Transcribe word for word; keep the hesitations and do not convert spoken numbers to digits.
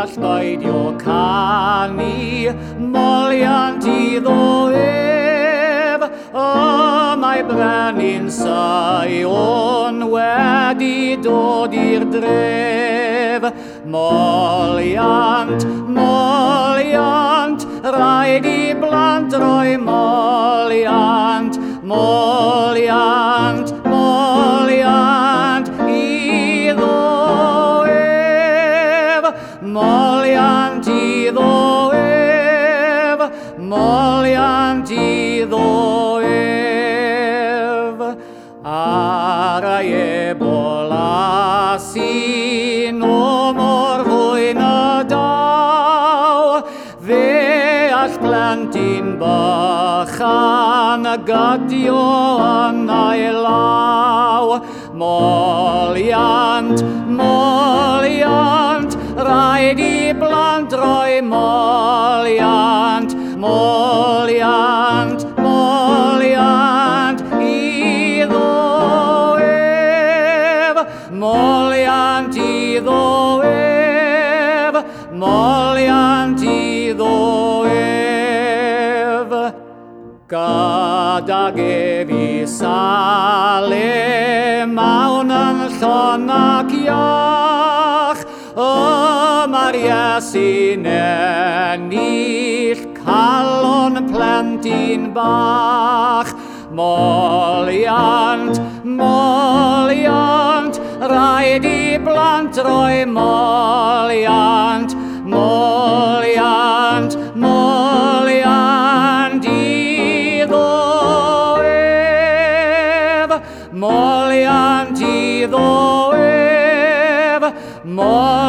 all beidio canu, moliant iddo ef, y mae brenin Sion wedi dod i'r dref. Moliant, moliant, rhaid i blant roi moliant, moliant, moliant, iddo ef, moliant iddo ef, moliant iddo ef. Ar ei ebolas-i no mor fwy na daw, fe all plentyn bychan y gydio yn ei law. Moliant, moliant, rhaid i blant roi moliant, moliant, moliant, iddo ef, moliant iddo ef, moliant iddo ef. Gydag ef i Salem mawn yn llon ac iach, y mae'r Iesu'n ennill calon plentyn bach. Moliant, moliant, rhaid i blant roi moliant, moliant, moliant, iddo ef, moliant iddo ef, moliant